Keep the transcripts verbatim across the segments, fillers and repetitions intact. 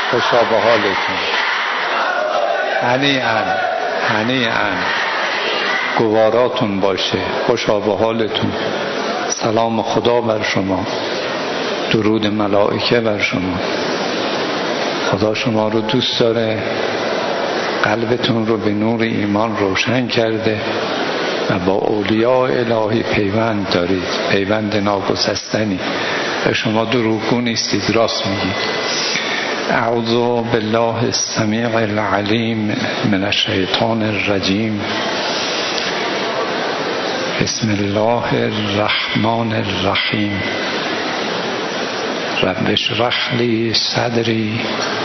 خوشا به حالتون. هنیئا هنیئا گواراتون باشه. خوشا به حالتون. سلام خدا بر شما، درود ملائکه بر شما. خدا شما رو دوست داره، قلبتون رو به نور ایمان روشن کرده و با اولیاء الهی پیوند دارید، پیوند ناگسستنی. و شما دروغگو نیستید، راست میگید. اعوذ بالله السمیع العلیم من الشیطان الرجیم. بسم الله الرحمن الرحیم. رب اشرح لی صدری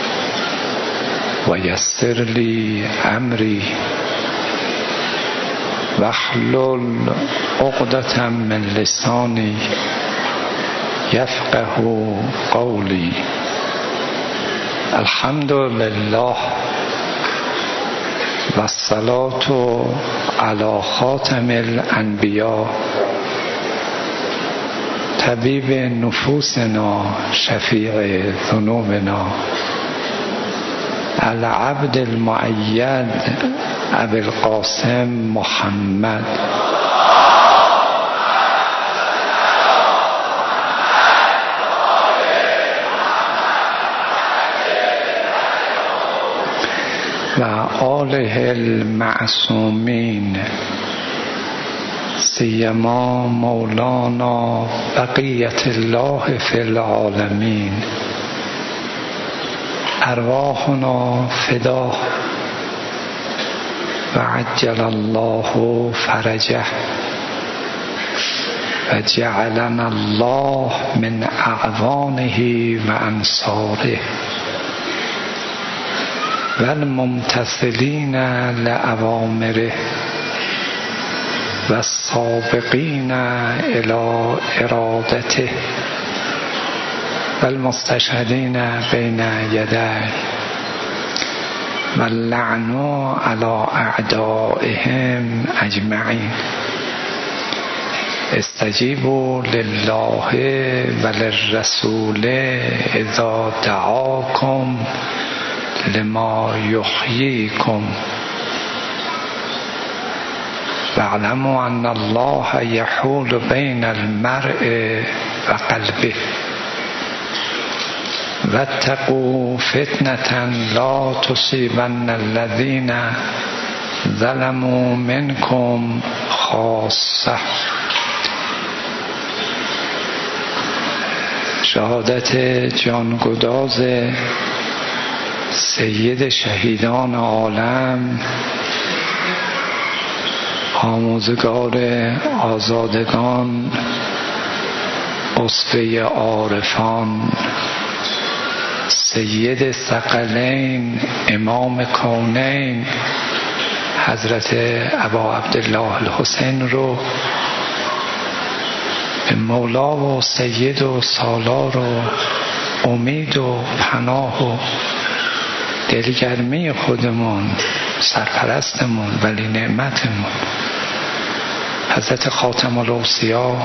و یسر لی امری واحلل عقدة من لسانی یفقه قولی. الحمد لله و الصلاة علی خاتم الانبیاء طبیب نفوسنا شفیع ذنوبنا العبد المؤید ابی القاسم محمد. و آله المعصومین سیما مولانا بقیت الله فی العالمین. ارواحنا فدا و عجل الله فرجه و جعلنا الله من اعوانه و انصاره و الممتثلین لأوامره و السابقین الی ارادته و المستشهدین بین یدیه و اللعن علی اعدائهم اجمعین. استجیبوا لله و للرسول اذا دعاکم لما یحییکم واعلموا ان الله یحول بین المرء و قلبه واتقوا فتنة لا تصیبن الذین ظلموا منکم خاصة. شهادت جانگداز سید شهیدان عالم، آموزگار آزادگان، اسوه عارفان، سید ثقلین، امام کونین حضرت ابا عبدالله الحسین رو به مولا و سید و سالار و امید و پناه و دلگرمی خودمون، سرپرستمون، ولی نعمتمون حضرت خاتم الاوصیا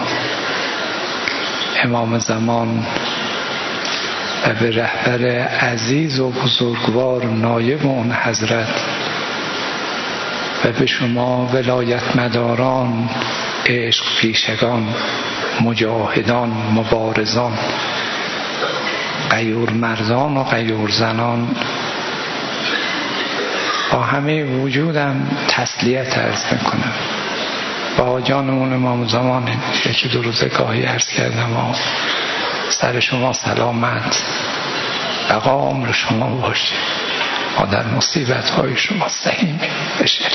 امام زمان و به رهبر عزیز و بزرگوار نایب اون حضرت و به شما ولایت مداران، عشق پیشگان، مجاهدان، مبارزان، غیور مردان و غیور زنان، با همه وجودم تسلیت عرض میکنم. با جانمون امام زمان یکی دو روزه گاهی عرض کردم و سر شما سلامت، بقا عمر شما باشه، ما در مصیبت های شما سهیم بشریم.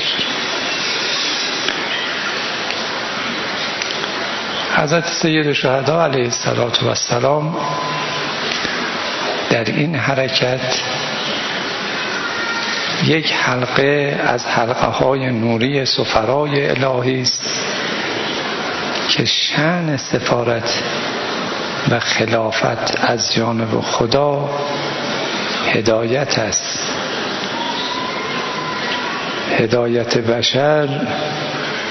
حضرت سید شهدا علیه السلام در این حرکت یک حلقه از حلقه های نوری سفرای الهی است که شأن سفارت و خلافت از جانب خدا هدایت است. هدایت بشر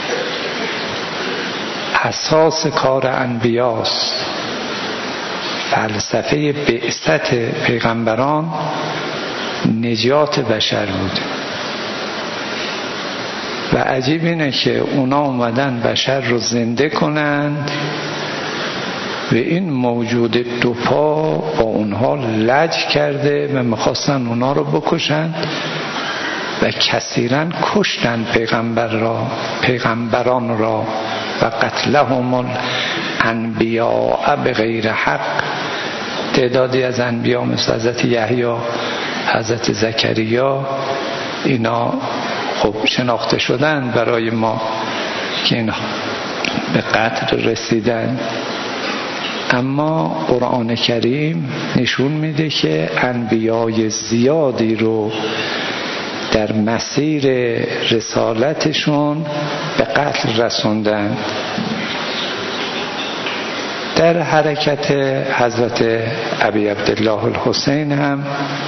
اساس کار انبیاست فلسفه بعثت پیغمبران نجات بشر بود و عجیب اینه که اونا اومدن بشر رو زنده کنند و این موجود دو پا با اونها لج کرده و میخواستن اونا رو بکشند و کثیرا کشتن پیغمبر را پیغمبران را و قتلهم الانبیاء بغیر حق. تعدادی از انبیا مثل حضرت یحیی، حضرت زکریا، اینا خب شناخته شدن برای ما که اینا به قتل رسیدن، اما قرآن کریم نشون میده که انبیای زیادی رو در مسیر رسالتشون به قتل رسوندن. در حرکت حضرت ابی عبدالله الحسین هم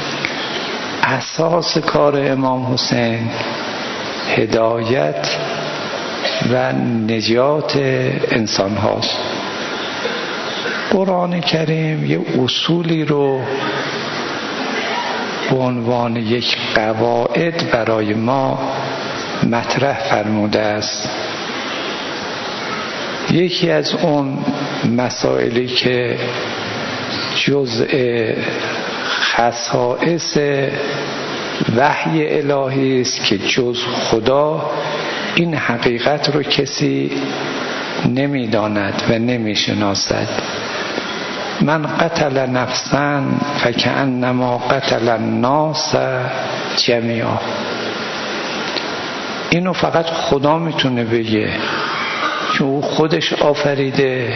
اساس کار امام حسین هدایت و نجات انسان هاست. قرآن کریم یه اصولی رو به عنوان یک قواعد برای ما مطرح فرموده است. یکی از اون مسائلی که جزء خصائص وحی الهی است که جز خدا این حقیقت رو کسی نمیداند و نمیشناسد. من قتل نفسا فکأنما قتل الناس جمیعا. اینو فقط خدا میتونه بگه که او خودش آفریده،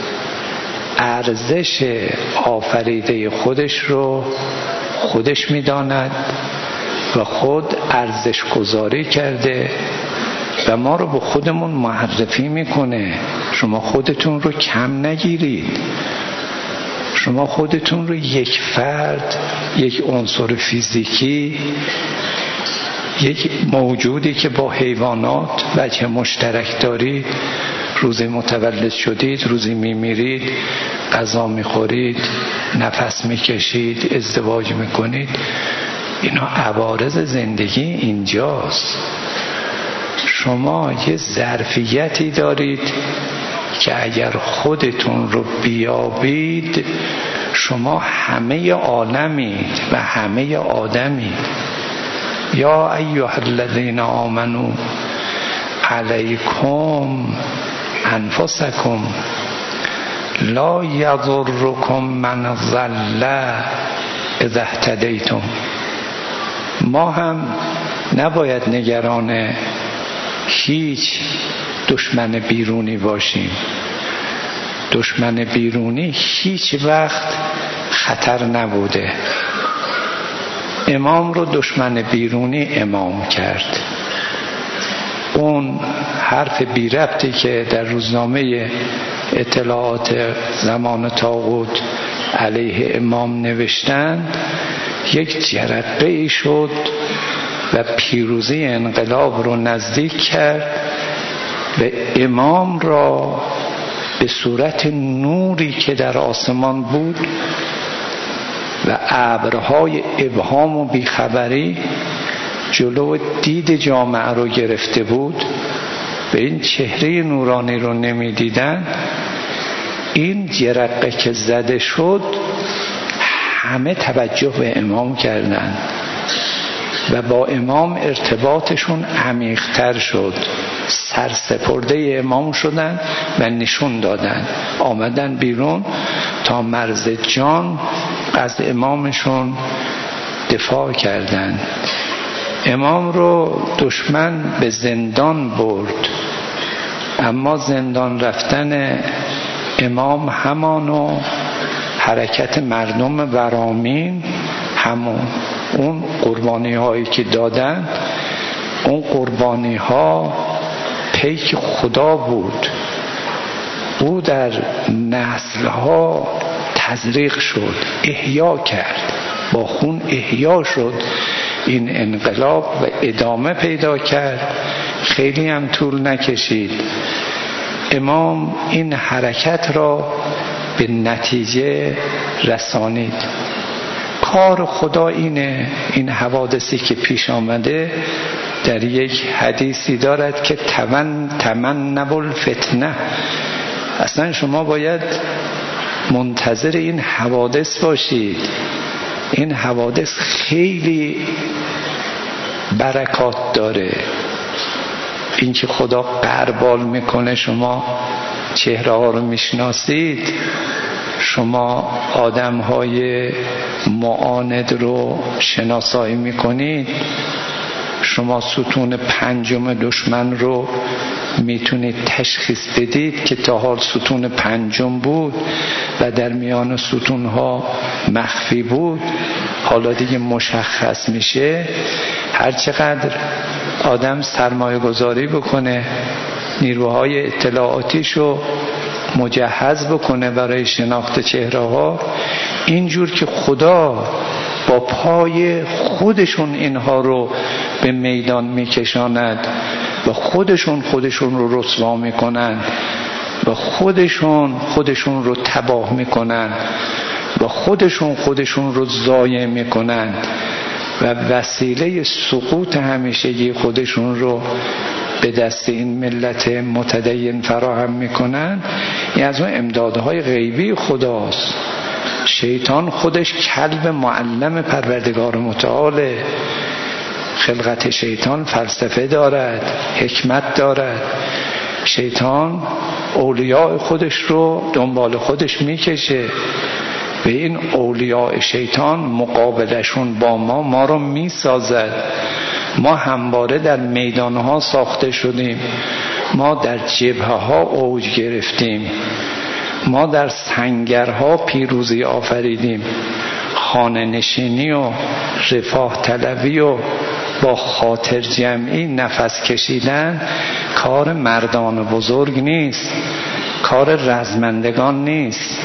ارزش آفریده خودش رو خودش میداند و خود ارزش گذاری کرده و ما رو به خودمون معرفی میکنه. شما خودتون رو کم نگیرید، شما خودتون رو یک فرد، یک عنصر فیزیکی، یک موجودی که با حیوانات وجه مشترک دارید، روزی متولد شدید، روزی میمیرید، غذا میخورید، نفس میکشید، ازدواج میکنید، اینا عوارض زندگی اینجاست. شما یه ظرفیتی دارید که اگر خودتون رو بیابید شما همه عالمید و همه آدمید. یا ایها الذین آمنوا علیکم انفسکم لا یضرکم من ضل اذا اهتدیتم. ما هم نباید نگران هیچ دشمن بیرونی باشیم. دشمن بیرونی هیچ وقت خطر نبوده. امام رو دشمن بیرونی امام کرد. اون حرف بی ربطی که در روزنامه اطلاعات زمان طاغوت علیه امام نوشتن یک جرقه ای شد و پیروزی انقلاب رو نزدیک کرد و امام را به صورت نوری که در آسمان بود و ابرهای ابهام و بیخبری جلو دید جامعه رو گرفته بود، به این چهره نورانی رو نمی دیدن. این جرقه که زده شد همه توجه به امام کردند و با امام ارتباطشون عمیق‌تر شد. سرسپرده امام شدن و نشون دادن، آمدن بیرون تا مرز جان از امامشون دفاع کردن. امام رو دشمن به زندان برد، اما زندان رفتن امام همانو حرکت مردم ورامین همون. اون قربانی هایی که دادن، اون قربانی ها پیک خدا بود. او در نسل ها تزریق شد، احیا کرد، با خون احیا شد این انقلاب و ادامه پیدا کرد. خیلی هم طول نکشید. امام این حرکت را به نتیجه رسانید. کار خدا اینه. این حوادثی که پیش آمده در یک حدیثی دارد که تمن تمنوا الفتنه. اصلا شما باید منتظر این حوادث باشید. این حوادث خیلی برکات داره. این که خدا غربال میکنه، شما چهره ها رو میشناسید، شما آدم های معاند رو شناسایی میکنید، شما ستون پنجم دشمن رو میتونید تشخیص بدید که تا حال ستون پنجم بود و در میان ستون ها مخفی بود، حالا دیگه مشخص میشه. هر چقدر آدم سرمایه گذاری بکنه، نیروهای اطلاعاتیشو مجهز بکنه برای شناخت چهره ها، اینجور که خدا با پای خودشون اینها رو به میدان میکشاند و خودشون خودشون رو رسوا میکنن و خودشون خودشون رو تباه میکنن و خودشون خودشون رو ضایع میکنن و وسیله سقوط همیشگی خودشون رو به دست این ملت متدین فراهم میکنن. این از اون امدادهای غیبی خداست. شیطان خودش کلب معلم پروردگار متعاله. خلقت شیطان فلسفه دارد، حکمت دارد. شیطان اولیاء خودش رو دنبال خودش میکشه و این اولیاء شیطان مقابلشون با ما ما رو میسازد. ما همواره در میدانها ساخته شدیم، ما در جبهه ها اوج گرفتیم، ما در سنگرها پیروزی آفریدیم. خانه نشینی و رفاه طلبی و با خاطر جمعی نفس کشیدن کار مردان بزرگ نیست، کار رزمندگان نیست،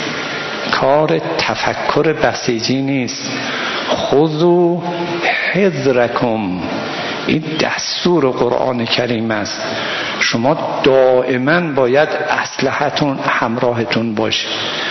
کار تفکر بسیجی نیست. خذوا حذرکم، این دستور قرآن کریم است. شما دائما باید اسلحتون همراهتون باشه.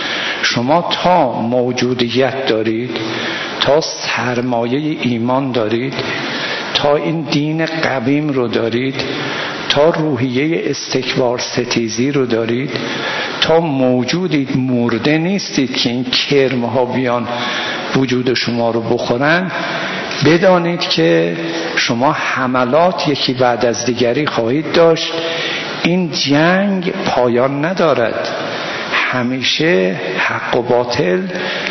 شما تا موجودیت دارید، تا سرمایه ایمان دارید، تا این دین قویم رو دارید، تا روحیه استکبار ستیزی رو دارید، تا موجودید، مرده نیستید که این کرمها بیان وجود شما رو بخورن، بدانید که شما حملات یکی بعد از دیگری خواهید داشت. این جنگ پایان ندارد. همیشه حق و باطل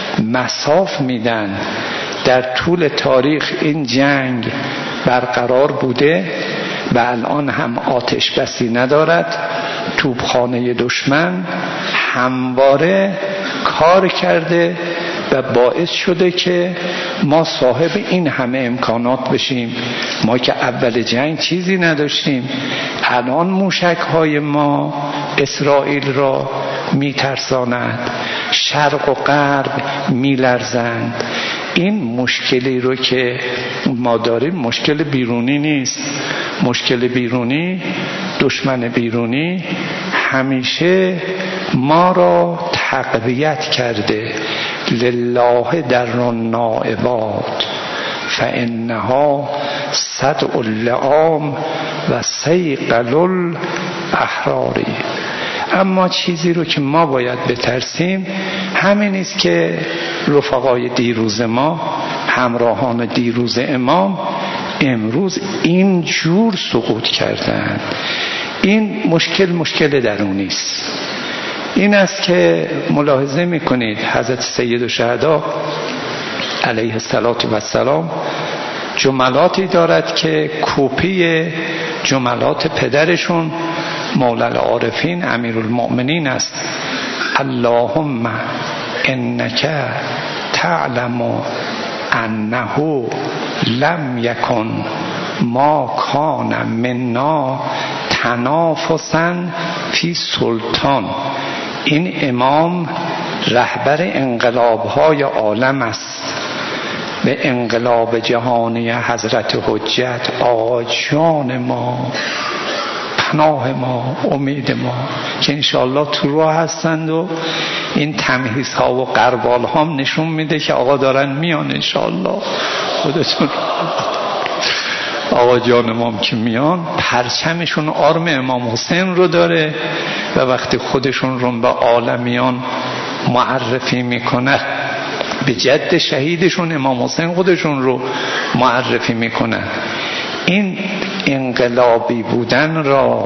مساف میدن. در طول تاریخ این جنگ برقرار بوده و الان هم آتش بسی ندارد. توپخانه دشمن همواره کار کرده و باعث شده که ما صاحب این همه امکانات بشیم. ما که اول جنگ چیزی نداشتیم، الان موشک های ما اسرائیل را میترساند، شرق و غرب میلرزند. این مشکلی رو که ما داریم مشکل بیرونی نیست. مشکل بیرونی، دشمن بیرونی همیشه ما را تقویت کرده. لله در النائبات فانها صدع اللئام و صیقل الاحراری. اما چیزی رو که ما باید بترسیم همین است که رفقای دیروز ما، همراهان دیروز امام، امروز این جور سقوط کردند. این مشکل مشکل درونی است. این است که ملاحظه میکنید حضرت سید الشهدا علیه السلام جملاتی دارد که کپی جملات پدرشون مولا العارفین امیرالمؤمنین است. اللهم انک تعلم انه لم یکن ما کان منا تنافسا فی سلطان. این امام رهبر انقلاب‌های عالم است. به انقلاب جهانی حضرت حجت آقا جان ما، پناه ما، امید ما که انشاءالله تو راه هستند و این تمهیز ها و قربال ها نشون میده که آقا دارن میان انشاءالله. خودتون آقا جان امام که میان پرچمشون آرم امام حسین رو داره و وقتی خودشون رو به عالمیان معرفی میکنه به جد شهیدشون امام حسین خودشون رو معرفی میکنن. این انقلابی بودن را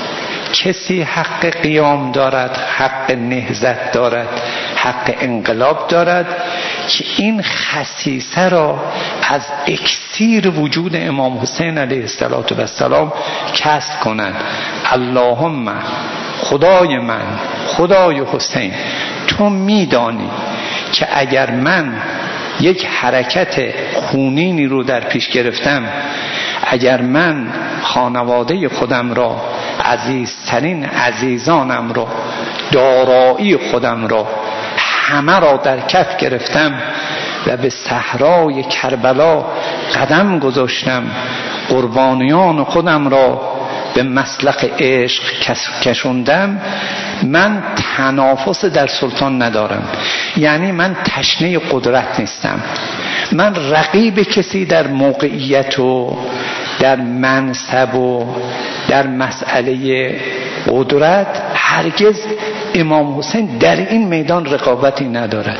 کسی حق قیام دارد، حق نهضت دارد، حق انقلاب دارد که این خصیصه را از اکسیر وجود امام حسین علیه السلام کسب کنند. اللهم خدای من، خدای حسین، تو میدانی که اگر من یک حرکت خونینی رو در پیش گرفتم، اگر من خانواده خودم را، عزیزترین عزیزانم را، دارایی خودم را، همه را در کف گرفتم و به صحرای کربلا قدم گذاشتم، قربانیان خودم را به مسلخ عشق کشوندم، من تنافس در سلطان ندارم. یعنی من تشنه قدرت نیستم، من رقیب کسی در موقعیت و در منصب و در مسئله قدرت هرگز امام حسین در این میدان رقابتی ندارد.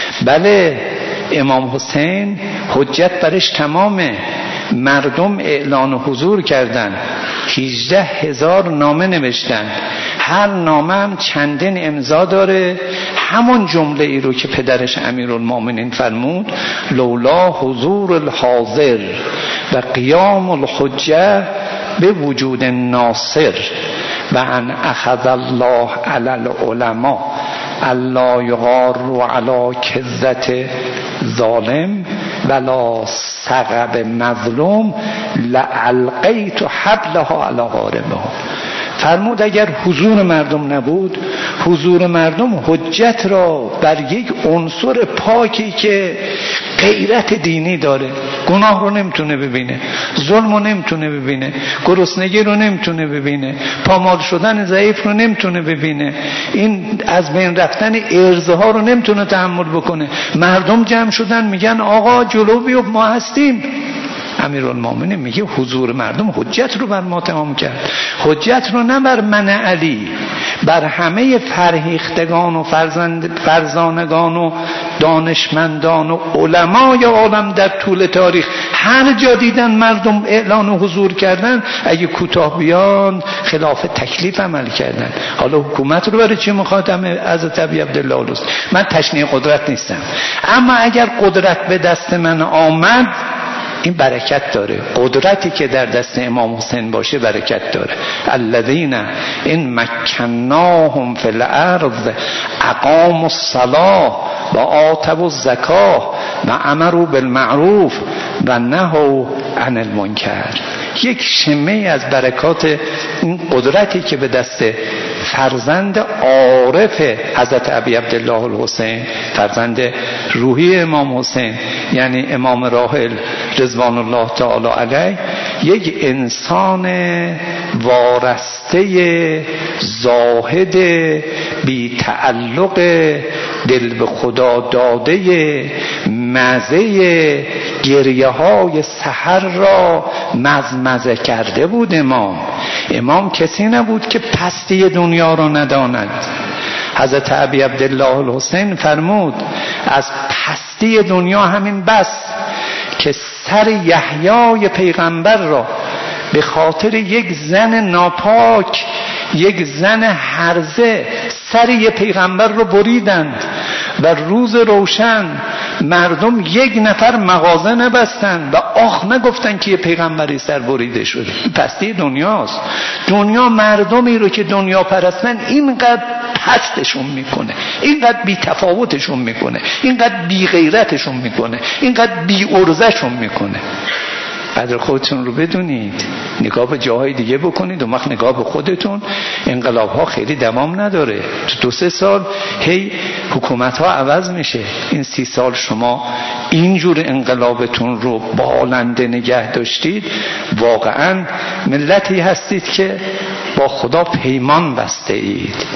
بله امام حسین حجت برش تمامه، مردم اعلان حضور کردن، هجده هزار نامه نوشتن، هر نامه هم چندین امضا داره، همون جمله ای رو که پدرش امیرالمومنین فرمود لولا حضور الحاضر و قیام الحجه به وجود ناصر و ان اخذ الله علی العلماء الا یغار علی کذت ظالم ولا ثغب مظلوم لالقیت حبلها علی غارمها. فرمود اگر حضور مردم نبود، حضور مردم حجت را بر یک عنصر پاکی که غیرت دینی داره، گناه رو نمیتونه ببینه، ظلم رو نمیتونه ببینه، گرسنگی رو نمیتونه ببینه، پامال شدن ضعیف رو نمیتونه ببینه، این از بین رفتن ارزها رو نمیتونه تحمل بکنه. مردم جمع شدن میگن آقا جلو بیو ما هستیم. امیرالمومنین میگه حضور مردم حجت رو بر ما تمام کرد، حجت رو نه بر من علی، بر همه فرهیختگان و فرزند فرزانگان و دانشمندان و علمای عالم در طول تاریخ. هر جا دیدن مردم اعلان و حضور کردن، اگه کوتاه بیان خلاف تکلیف عمل کردن. حالا حکومت رو برای چی میخواد حضرت ابی عبدالله الاوسی؟ من تشنه قدرت نیستم، اما اگر قدرت به دست من آمد این برکت داره. قدرتی که در دست امام حسین باشه برکت داره. الذین ان مکناهم فی الارض اقاموا الصلاة و آتوا الزکاة و امروا بالمعروف و نهوا عن المنکر. یک شمه از برکات این قدرتی که به دست فرزند عارف حضرت ابی عبدالله الحسین، فرزند روحی امام حسین، یعنی امام راحل رضوان الله تعالی علیه، یک انسان وارسته زاهد بی تعلق دل به خدا داده مزه گریه های سحر را مزمزه کرده بود. امام امام کسی نبود که پستی دنیا را نداند. حضرت ابی عبدالله الحسین فرمود از پستی دنیا همین بس که سر یحیای پیغمبر را به خاطر یک زن ناپاک، یک زن هرزه، سر یک پیغمبر رو بریدند و روز روشن مردم یک نفر مغازه نبستند و آخ نگفتن که یه پیغمبری سر بریده شده. پستی دنیاست. دنیا مردمی رو که دنیا پرستن اینقدر پستشون میکنه، اینقدر بی تفاوتشون میکنه، اینقدر بی غیرتشون میکنه، اینقدر بی ارزششون میکنه. قدر خودتون رو بدونید، نگاه به جاهای دیگه بکنید و وقت نگاه به خودتون. انقلاب ها خیلی دوام نداره، تو دو سه سال هی حکومت ها عوض میشه. این سی سال شما اینجور انقلابتون رو بالنده نگه داشتید، واقعا ملتی هستید که با خدا پیمان بسته اید.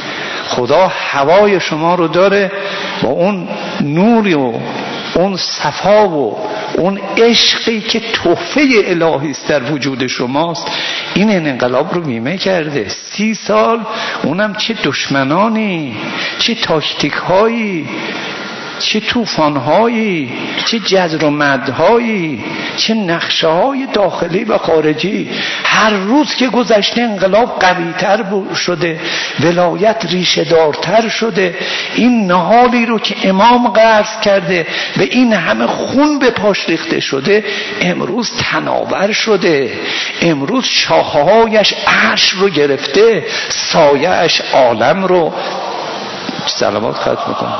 خدا هوای شما رو داره با اون نوری و اون صفا و اون عشقی که تحفه الهی است در وجود شماست، این انقلاب رو بیمه کرده. سی سال اونم چه دشمنانی، چه تاکتیک هایی، چه طوفان هایی، چه جزر و مدهایی، چه نقشه های داخلی و خارجی. هر روز که گذشته انقلاب قوی تر شده، ولایت ریشه دارتر شده. این نهالی رو که امام غرس کرده و این همه خون به پاش ریخته شده، امروز تناور شده. امروز شاخه‌هایش عرش رو گرفته، سایه‌اش عالم رو. سلامات ختم میکنم.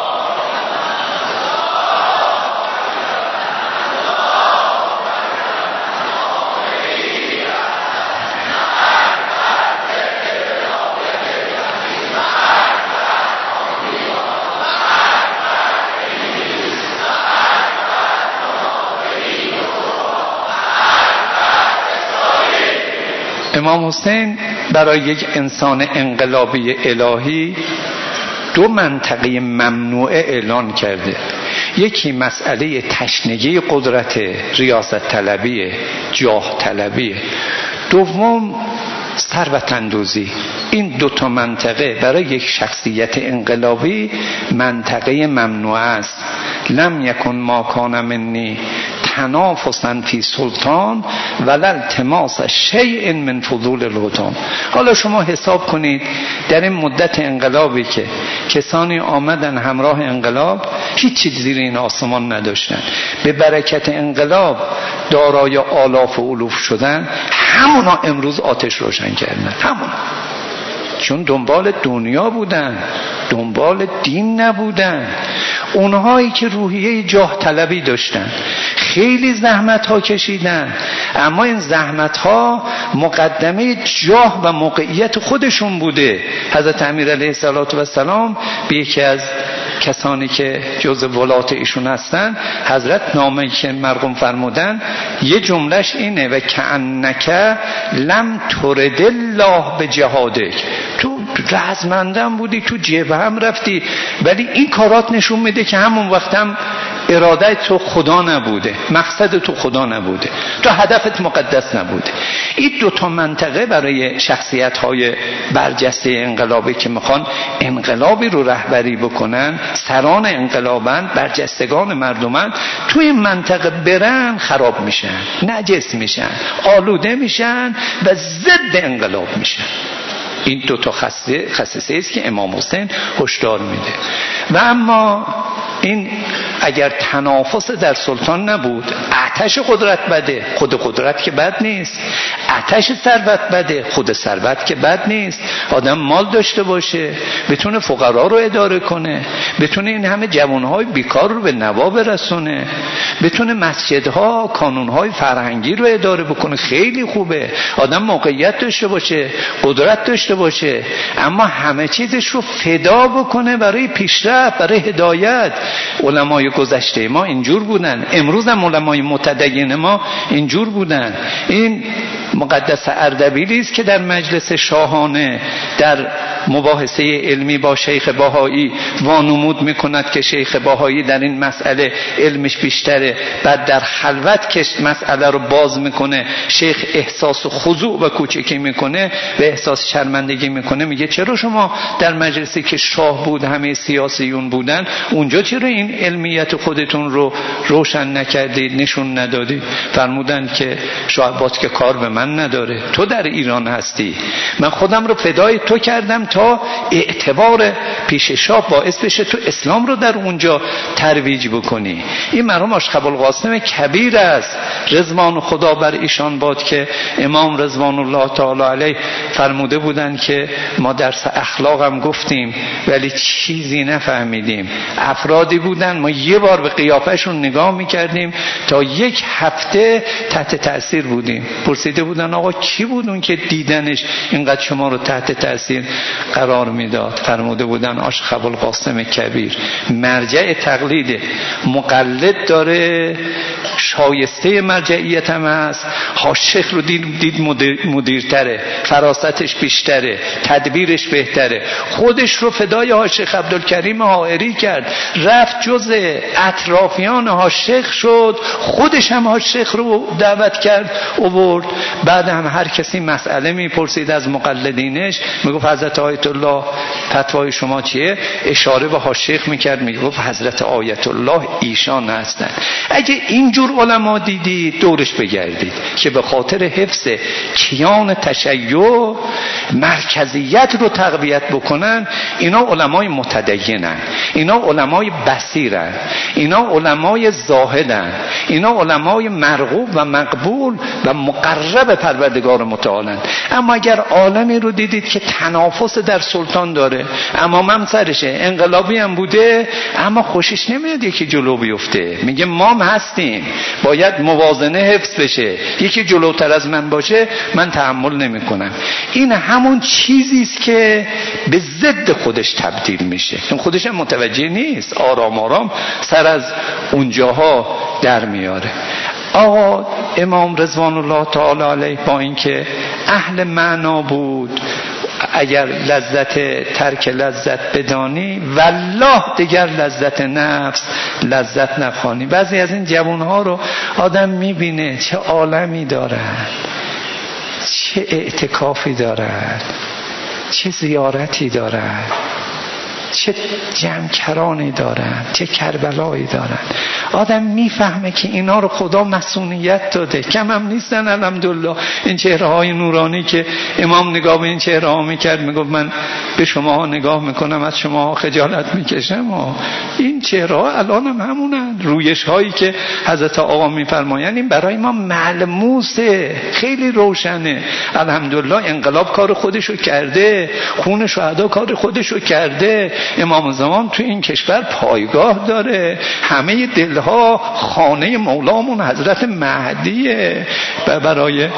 امام حسین برای یک انسان انقلابی الهی دو منطقه ممنوعه اعلان کرده. یکی مسئله تشنگی قدرت، ریاست طلبی، جاه طلبی. دوم ثروت اندوزی. این دو تا منطقه برای یک شخصیت انقلابی منطقه ممنوعه است. لم یکن ما کان منی تنافسا فی سلطان ولا التماس شیء من فضول الحطام. حالا شما حساب کنید در این مدت انقلابی که کسانی آمدن همراه انقلاب هیچ چیز زیر این آسمان نداشتن، به برکت انقلاب دارای آلاف و الوف شدن، همونا امروز آتش روشن کردن. همونا چون دنبال دنیا بودن، دنبال دین نبودن. اونهایی که روحیه جاه طلبی داشتن خیلی زحمت ها کشیدن، اما این زحمت ها مقدمه جاه و موقعیت خودشون بوده. حضرت امیر علیه السلام به یکی از کسانی که جز ولات ایشون هستن حضرت نامه‌ای که مرقوم فرمودن یه جملهش اینه: و کأنک لم ترد الله به جهادک. تو رزمندم بودی، تو جبهه هم رفتی، ولی این کارات نشون میده که همون وقتم اراده تو خدا نبوده، مقصد تو خدا نبوده، تو هدفت مقدس نبوده. این دو تا منطقه برای شخصیت‌های برجسته انقلابی که میخوان انقلابی رو رهبری بکنن، سران انقلابن، برجستگان مردمن، تو این منطقه برن خراب میشن، نجس میشن، آلوده میشن و ضد انقلاب میشن. این دو تا خصیصه است که امام حسین هشدار میده. و اما این اگر تنافس در سلطان نبود، آتش قدرت بده، خود قدرت که بد نیست. آتش ثروت بده، خود ثروت که بد نیست. آدم مال داشته باشه، بتونه فقرا رو اداره کنه، بتونه این همه جوانهای بیکار رو به نوا برسونه، بتونه مسجدها، کانونهای فرهنگی رو اداره بکنه، خیلی خوبه. آدم موقعیت داشته باشه، قدرت داشته باشه، اما همه چیزش رو فدا بکنه برای پیشرفت، برای هدایت. علمای گذشته ما اینجور بودن، امروز هم علمای متدین ما اینجور بودن. این مقدس اردبیلی است که در مجلس شاهانه در مباحثه علمی با شیخ بهایی وانمود میکند که شیخ بهایی در این مسئله علمش بیشتره، بعد در خلوت که مسئله رو باز میکنه شیخ احساس خضوع و کوچکی میکنه و احساس شرمندگی میکنه، میگه چرا شما در مجلسی که شاه بود همه سیاسیون بودن اونجا چرا این علمیت خودتون رو روشن نکردید، نشون ندادید؟ فرمودن که شاه عباس که کار به من نداره، تو در ایران هستی، من خودم رو فدای تو کردم تا اعتبار پیش شاه باعث بشه تو اسلام رو در اونجا ترویج بکنی. این مرحوم آشخب القاسم کبیر است، رضوان خدا بر ایشان باد، که امام رضوان الله تعالی علیه فرموده بودن که ما درس اخلاق هم گفتیم ولی چیزی نفهمیدیم. افرادی بودن ما یه بار به قیافهشون نگاه میکردیم تا یک هفته تحت تأثیر بودیم. پرسیده بودن آقا کی بود اون که دیدنش اینقدر شما رو تحت تأثیر قرار میداد؟ فرموده بودن آشخب القاسم کبیر. مرجع تقلیده، مقلد داره شایسته مرجعیت هم هست، حاشیخ رو دید, دید مدیر مدیرتره، فراستش بیشتره، تدبیرش بهتره، خودش رو فدای حاشیخ عبدالکریم حائری کرد، رفت جز اطرافیان حاشیخ شد، خودش هم حاشیخ رو دعوت کرد آورد. بعد هم هر کسی مسئله میپرسید از مقلدینش، میگفت حضرت آیت الله فتوای شما چیه؟ اشاره به حاشیخ میکرد، میگفت حضرت آیت الله ایشان هستن. اگه اینجور علما دیدید دورش بگردید که به خاطر حفظ کیان تشیع مرکزیت رو تقویت بکنن. اینا علمای متدینن، اینا علمای بصیرن، اینا علمای زاهدن، اینا علمای مرغوب و مقبول و مقرب پروردگار متعالن. اما اگر عالمی رو دیدید که تنافس در سلطان داره، امامم سرشه، انقلابی هم بوده، اما خوشش نمیاد یکی جلو بیفته، میگه مام هستیم باید موازنه حفظ بشه، یکی جلوتر از من باشه من تحمل نمی کنم. این همون چیزی است که به ضد خودش تبدیل میشه، چون خودش هم متوجه نیست، آرام آرام سر از اونجاها در میاره. آقا امام رضوان الله تعالی علیه با اینکه اهل معنا بود، اگر لذت ترک لذت بدانی والله دیگر لذت نفس لذت نخوانی. بعضی از این جوانها رو آدم میبینه چه عالمی دارن، چه اعتکافی دارن، چه زیارتی دارن، چه جمعکرانی دارن، چه کربلایی دارن. آدم میفهمه که اینا رو خدا مسئولیت داده، کم هم نیستن الحمدلله. این چهره های نورانی که امام نگاه به این چهره ها میکرد، میگفت من به شما ها نگاه میکنم از شما ها خجالت میکشم ها. این چهره ها الان هم همونن، رویش هایی که حضرت آقا میفرمایند این برای ما ملموسه، خیلی روشنه. الحمدلله انقلاب کار خودشو کرده، خون شهدا کار خودشو کرده، امام زمان تو این کشور پایگاه داره، همه دلها خانه مولامون حضرت مهدیه. برای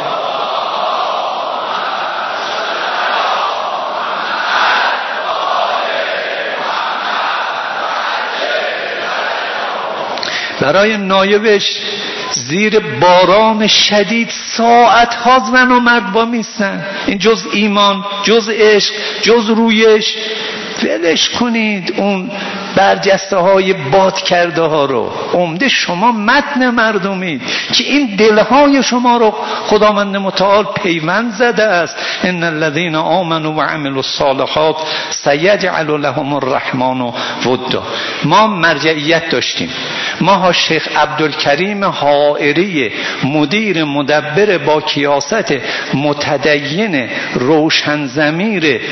برای نایبش زیر باران شدید ساعت ها زن و مرد با میستن. این جز ایمان، جز عشق، جز رویش. ولش کنید اون برجسته های باد کرده ها رو، عمده شما متن مردمید که این دلهای شما رو خداوند متعال پیوند زده است. ان الذين آمنوا وعملوا الصالحات سيجعل لهم الرحمن ودا. ما مرجعیت داشتیم، ما ها شیخ عبدالکریم حائری مدیر مدبر با کیاست متدین روشن ضمیر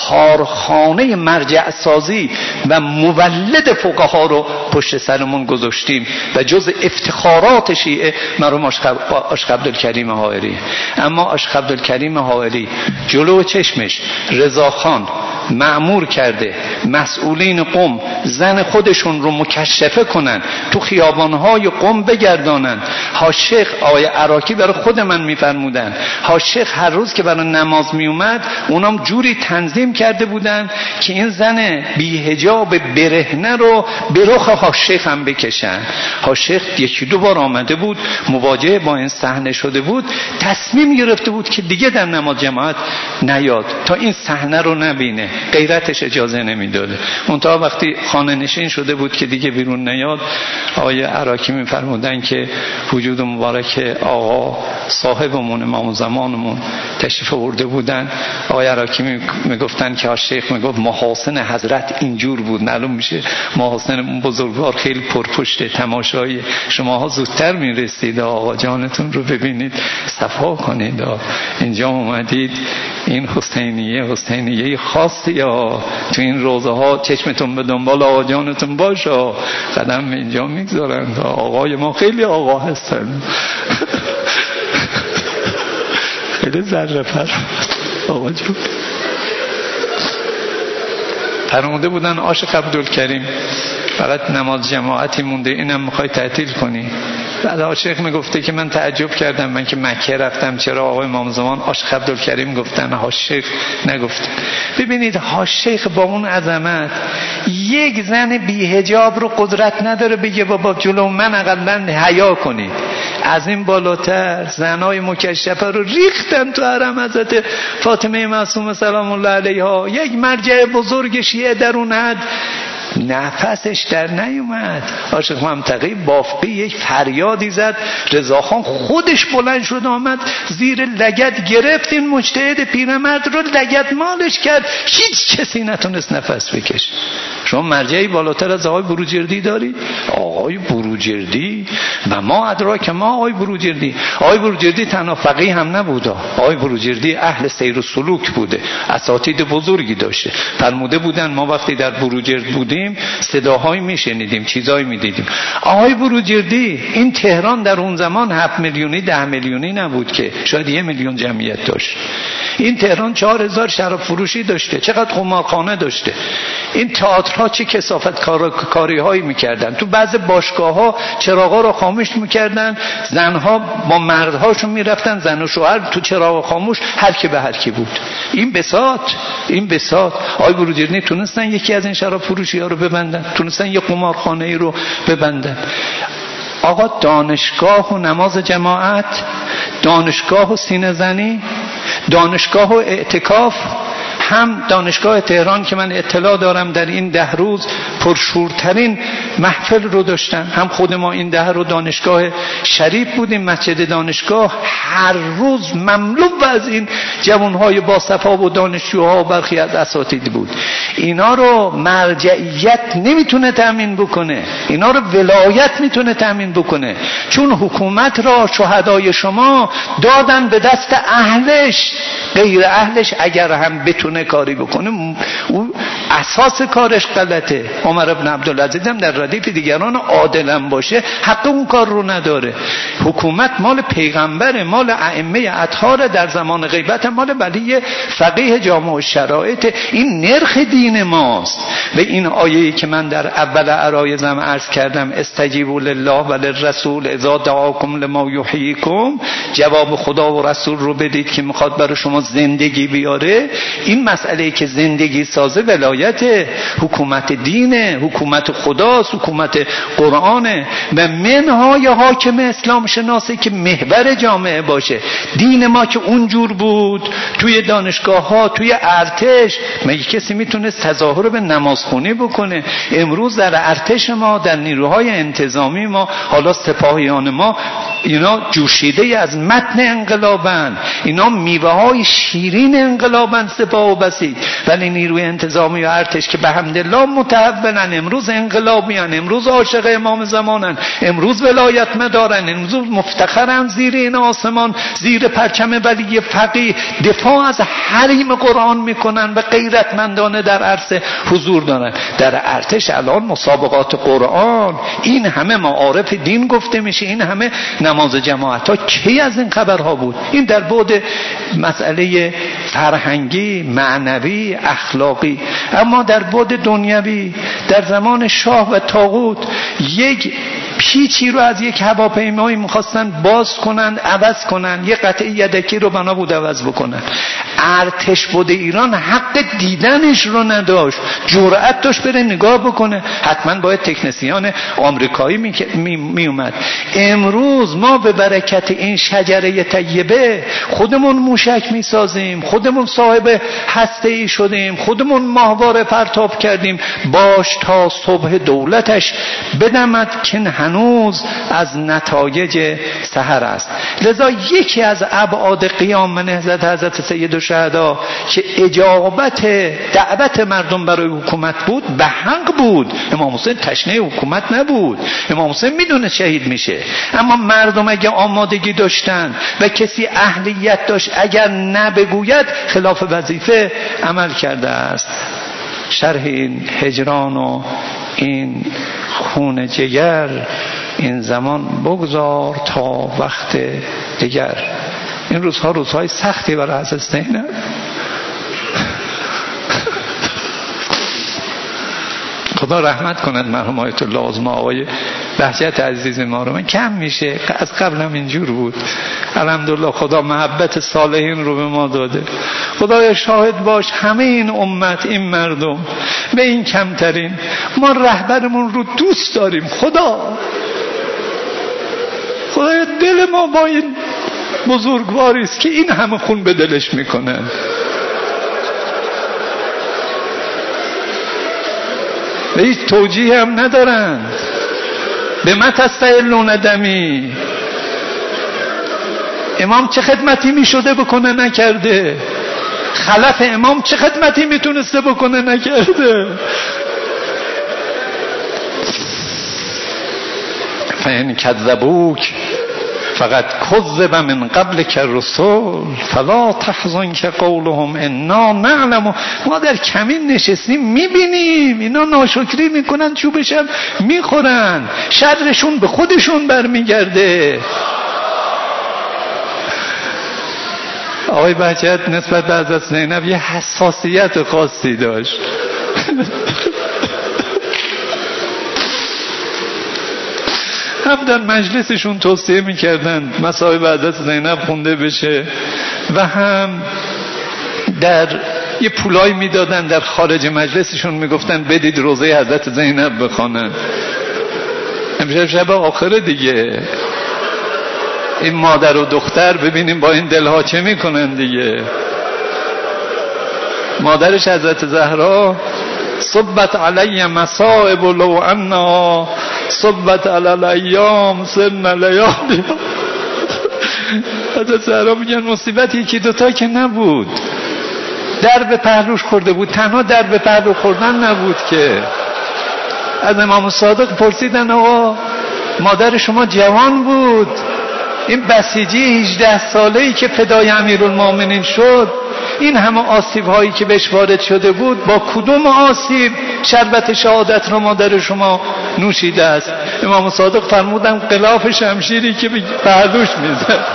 کارخانه مرجع سازی و مولد فقها رو پشت سرمون گذاشتیم و جز افتخارات شیعه مرحوم عاشق عبدالکریم حائری. اما عاشق عبدالکریم حائری جلو چشمش رضاخان مأمور کرده مسئولین قم زن خودشون رو مکشفه کنن، تو خیابانهای قم بگردانن. حاشیخ آقای عراقی برای خود من میفرمودن، حاشیخ هر روز که برای نماز میومد اونام جوری تنظیم کرده بودن که این زن بی حجاب برهنه رو به رخ حاشیخ هم بکشن. حاشیخ یکی دو بار آمده بود، مواجهه با این صحنه شده بود، تصمیم گرفته بود که دیگه در نماز جماعت نیاد تا این صحنه رو نبینه، غیرتش اجازه نمیداده. منتها وقتی خانه نشین شده بود که دیگه بیرون نیاد، آقای عراقی میفرمودن که وجود مبارک آقا صاحبمون امام زمانمون تشریف آورده بودن. آقای عراقی میگفتن که شیخ میگفت محاسن حضرت اینجور بود. معلوم میشه محاسن بزرگوار خیلی پرپشت، تماشای شماها زودتر میرسید آقا جانتون رو ببینید صفا کنید. اینجا اومدید این حسینیه حسینیه خاصی یا تو این روزه ها چشمتون به دنبال آقا جانتون باشه، قدم اینجا میگذارن. آقای ما خیلی آقا هستن خیلی ذره پر آقا جون فرموده بودن عاشق عبدالکریم فقط نماز جماعتی مونده، اینم میخوای تعطیل کنی؟ بعد عاشق میگفته که من تعجب کردم، من که مکه رفتم چرا آقای امام زمان عاشق عبدالکریم گفتن، عاشق نگفتن. ببینید عاشق با اون عظمت، یک زن بی حجاب رو قدرت نداره بگه بابا جلو من اقلا حیا کنید. از این بالاتر زنای مکشفه رو ریختن تو حرم حضرت فاطمه معصومه سلام الله علیها. یک مرجع بزرگ شیعه در اون حد نفسش در نیومد. عاشق منطقی بافقی یک فریادی زد، رضاخان خودش بلند شد آمد زیر لگد گرفت این مجتهد پیرمرد رو لگد مالش کرد، هیچ کسی نتونست نفس بکشه. شما مرجعی بالاتر از آقای بروجردی دارید؟ آقای بروجردی و ما ادراک ما آقای بروجردی. آقای بروجردی تنها فقیه هم نبوده، آقای بروجردی اهل سیر و سلوک بوده، اساتید بزرگی داشته. فرموده بودن ما وقتی در بروجرد بودیم صداهایی میشنیدیم، چیزایی میدیدیم. آقای بروجردی این تهران در اون زمان هفت میلیونی ده میلیونی نبود که، شاید یه میلیون جمعیت داشت. این تهران چهار هزار شراب فروشی داشته، چقدر قمارخانه داشته. این تئاترها چه کثافت کاری هایی میکردن، تو بعض باشگاه ها چراغا رو خاموش میکردن، زنها با مردهاشون میرفتن، زن و شوهر تو چراغ خاموش، هر کی به هر کی بود. این بساط، این بساط. آقای بروجردی تونستن یکی از این شراب فروشی ها رو ببندن، تونستن یک قمارخانه ای رو ببندن. آقا دانشگاه و نماز جماعت، دانشگاه و سینه زنی، دانشگاه و اعتکاف، هم دانشگاه تهران که من اطلاع دارم در این ده روز پرشورترین محفل رو داشتن، هم خود ما این ده رو دانشگاه شریف بودیم، مسجد دانشگاه هر روز مملو از این جوانهای با صفا و دانشجوها و برخی از اساتید بود. اینا رو مرجعیت نمیتونه تامین بکنه، اینا رو ولایت میتونه تامین بکنه، چون حکومت را شهدای شما دادن به دست اهلش، غیر اهلش اگر هم بتونه کاری بکنه او اساس کارش غلطه. عمر ابن عبدالعزیز هم در ردیف دیگران عادلم باشه حق اون کار رو نداره. حکومت مال پیغمبره، مال ائمه اطهار، در زمان غیبت مال ولی فقیه جامع الشرایط. این نرخ دین ماست. به این آیه‌ای که من در اول عرایزم عرض کردم استجیبوا لله و للرسول اذا دعاکم لما یحییکم، جواب خدا و رسول رو بدید که میخواد برای شما زندگی بیاره. این مسئله که زندگی سازه ولایت، حکومت دینه، حکومت خداست، حکومت قرآنه و منهای حاکم اسلام شناسه که محور جامعه باشه. دین ما که اونجور بود توی دانشگاه ها، توی ارتش، مگه کسی میتونست تظاهر به نمازخونی بکنه؟ امروز در ارتش ما، در نیروهای انتظامی ما، حالا سپاهیان ما، اینا جوشیده از متن انقلابن، اینا میوه های شیرین انقلابن سپاه و بسیج. ولی نیروی انتظامی و ارتش که به حمدالله متحولن، امروز انقلابیان، امروز عاشق امام زمانن، امروز ولایت مدارن، امروز مفتخرن زیر این آسمان، زیر پرچم ولی فقیه دفاع از حریم قرآن میکنن و غیرتمندانه در عرصه حضور دارن. در ارتش الان مسابقات قرآن، این همه معارف دین گفته میشه، این همه نماز جماعت ها، کی از این خبرها بود؟ این در بعد مسئله فرهنگی، معنوی، اخلاقی. اما در بعد دنیوی، در زمان شاه و طاغوت یک پیچی رو از یک هواپیمایی میخواستن باز کنن، عوض کنن، یک قطعه یدکی رو بنا بود عوض بکنن. ارتش بود ایران حق دیدنش رو نداشت، جرأت داشت بره نگاه بکنه، حتما باید تکنسیان آمریکایی می, می, می اومد. امروز ما به برکت این شجره طیبه خودمون موشک میسازیم، خودمون صاحب هسته ای شدیم، خودمون ماهواره پرتاب کردیم. باش تا صبح دولتش بدمد که هنوز از نتایج سحر است. لذا یکی از ابعاد قیام نهضت حضرت سید الشهدا که اجابت دعوت مردم برای حکومت بود، به حق بود. امام حسین تشنه حکومت نبود، امام حسین میدونه شهید میشه، اما مردم اگه آمادگی داشتن و کسی اهلیت داشت اگر نبگوید خلاف وظیفه عمل کرده است. شرح این هجران و این خون جگر این زمان بگذار تا وقت دیگر. این روزها روزهای سختی برای حضرت زینب. خدا رحمت کند مرحوم آیت الله عظما آقای بهجت عزیز ما رو، من کم میشه، از قبلم اینجور بود. الحمدلله خدا محبت صالحین رو به ما داده. خدایا شاهد باش همه این امت، این مردم به این کمترین، ما رهبرمون رو دوست داریم. خدا خدایا دل ما با این بزرگواری است که این همه خون به دلش میکنن. به هیچ توجیه هم ندارند. به من تستعلون دمی، امام چه خدمتی می شده بکنه نکرده، خلف امام چه خدمتی میتونسته بکنه نکرده. فین کذبوک فقط کذب من قبل که رسول فلا تحزن که قولهم انا نعلم. ما در کمین نشستیم میبینیم اینا ناشکری میکنن، چوبشم میخورن، شرشون به خودشون برمیگرده. آقای بهجت نسبت به حضرت زینب یه حساسیت خاصی داشت. هم در مجلسشون توصیه میکردن مصائب حضرت زینب خونده بشه و هم در یه پولای میدادن در خارج مجلسشون میگفتن بدید روضه حضرت زینب بخوانن. امشب شب آخره دیگه، این مادر و دختر ببینیم با این دلها چه میکنن دیگه. مادرش حضرت زهرا صبت علی مصائب لو انا صبت علی الایام سن لیالی. حضرت زهرا میگن مصیبت یکی دوتا که نبود، در به پهلوش خورده بود. تنها در به پهلو خوردن نبود که از امام صادق پرسیدن آقا مادر شما جوان بود، این بسیجی هجده ساله‌ای که فدای امیرالمومنین شد، این همه آسیب هایی که بهش وارد شده بود، با کدوم آسیب شربت شهادت رو مادر شما نوشیده است؟ امام صادق فرمودن غلاف شمشیری که به پهلوش میزد.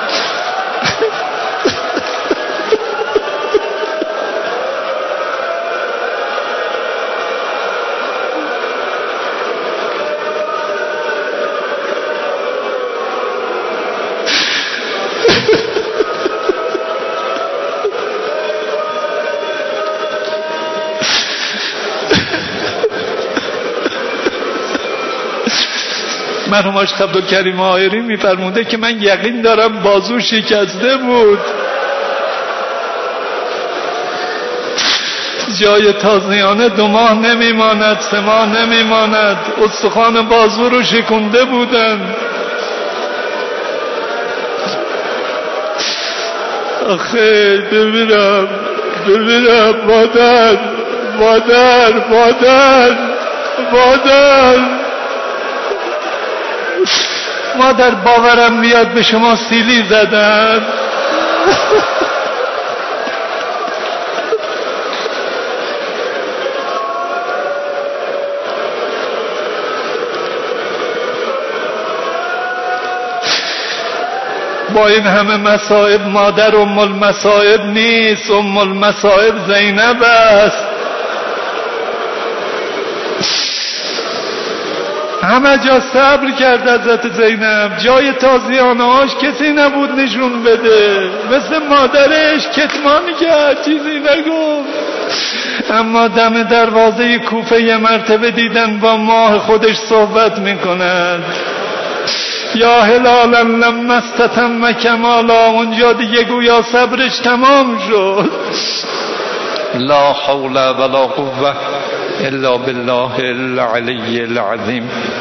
مرحوم آقا عبدالکریم آئری میفرموده که من یقین دارم بازو شکسته بود، جای تازیانه دو ماه نمیماند، سه ماه نمیماند، استخوان بازو رو شکونده بودن. آخه ببینم ببینم مادر مادر مادر مادر مادر باورم میاد به شما سیلی زدن. با این همه مصائب مادر ام المصائب نیست، ام المصائب زینب است. همه جا صبر کرد حضرت زینب، جای تازیانه‌هاش کسی نبود نشون بده، مثل مادرش کتمان کرد، چیزی نگفت. اما دم دروازه کوفه یه مرتبه دیدن با ماه خودش صحبت میکند. یا هلالا لما استتم کمالا، اونجا دیگه گویا صبرش تمام شد. لا حول ولا قوة الا بالله العلی العظیم.